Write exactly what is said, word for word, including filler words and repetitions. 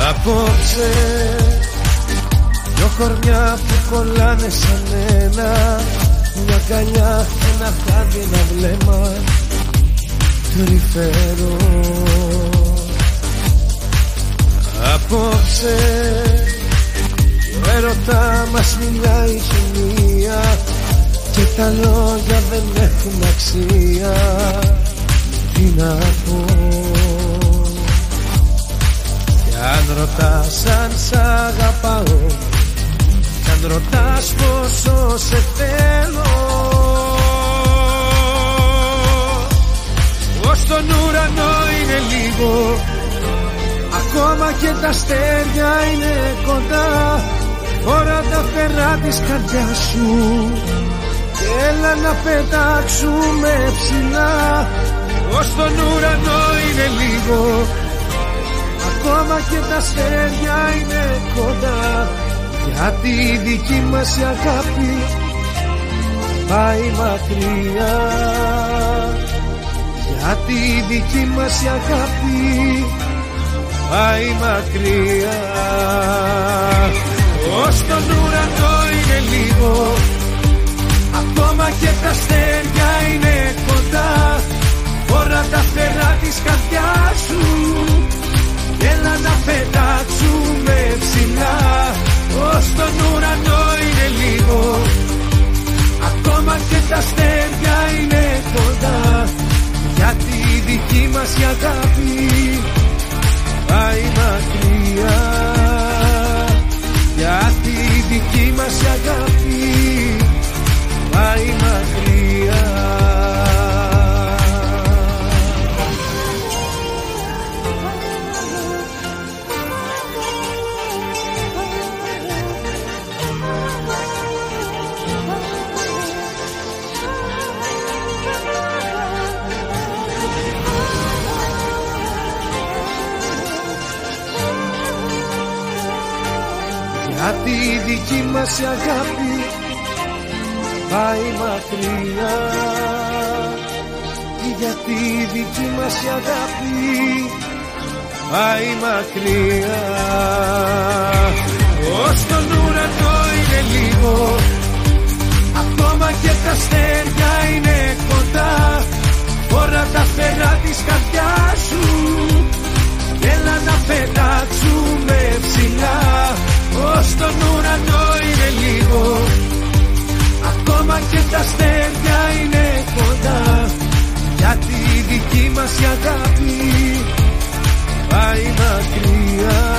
Απόψε δυο κορμιά που κολλάνε σαν ένα, μια αγκαλιά, ένα χάδι, ένα βλέμμα τρυφερό. Απόψε ο έρωτα μας μιλάει χημεία και τα λόγια δεν έχουν αξία. Τι να πω? Κι αν ρωτάς αν σ' αγαπάω, κι αν ρωτάς πόσο σε θέλω, ως τον ουρανό είναι λίγο, ακόμα και τα αστέρια είναι κοντά. Φορά τα φτερά της καρδιάς σου και έλα να πετάξουμε ψηλά. Ως τον ουρανό είναι λίγο, ακόμα και τα αστέρια είναι κοντά. Γιατί η δική μας η αγάπη πάει μακριά. Γιατί η δική μας η αγάπη πάει μακριά. Ως τον ουρανό είναι λίγο, ακόμα και τα αστέρια είναι κοντά. Φορά τα φτερά της καρδιάς σου, έλα να πετάξουμε ψηλά. Ως τον ουρανό είναι λίγο, ακόμα και τα αστέρια είναι κοντά. Γιατί η δική μας η αγάπη πάει μακριά. Γιατί η δική μας η αγάπη πάει μακριά. Γιατί η δική μας η αγάπη πάει μακριά. Γιατί η δική μας η αγάπη πάει μακριά. Ως τον ουρανό είναι λίγο, ακόμα και τα αστέρια είναι κοντά. Φορά τα φτερά της καρδιάς σου, έλα να πετάξουμε ψηλά. Ως τον ουρανό είναι λίγο, ακόμα και τα αστέρια είναι κοντά. Γιατί η δική μας η αγάπη πάει μακριά.